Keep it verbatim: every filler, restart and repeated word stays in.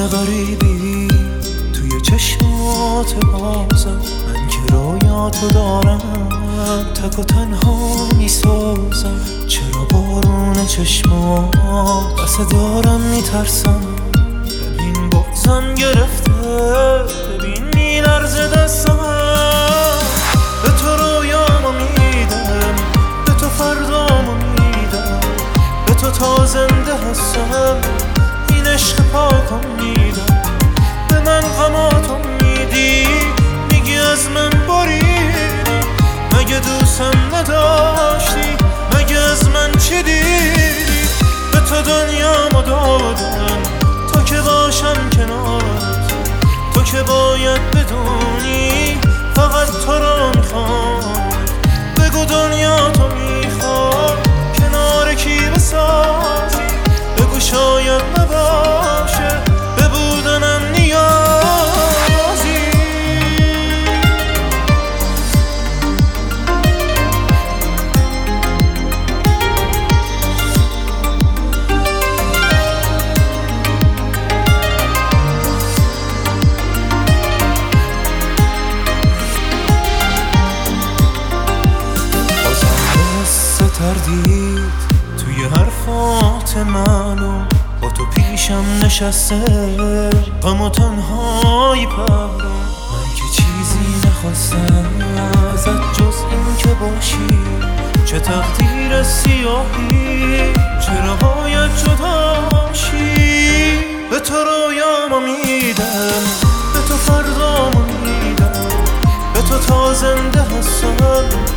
غریبی توی چشمات بازم، من که رویاتو دارم تک و تنها میسازم. چرا بارون چشمات بسه دارم میترسم، ببین بغزم گرفته، ببین میلرزه دستم. به تو رویامو میدم، به تو فردامو میدم، به تو تا زنده هستم این عشق پاکم میدم. به من غماتو میدی، میگی از من بریدی، مگه دوستم نداشتی، مگه از من چی دیدی؟ به تو دنیامو دادم تا که باشم کنارت، تو که باید بدونی فقط تو رو میخوام. بگو دنیا تو میخواد کنار کی بسازی، بگو شاید نباشه به بودنم نیازی. تردید توی حرفات منو، با تو پیشم نشسته غم و تنهایی پرم. من که چیزی نخواستم ازت جز این که باشی، چه تقدیر سیاهی، چرا باید جداشی؟ به تو رویامو میدم، به تو فردامو میدم، به تو تا زنده هستم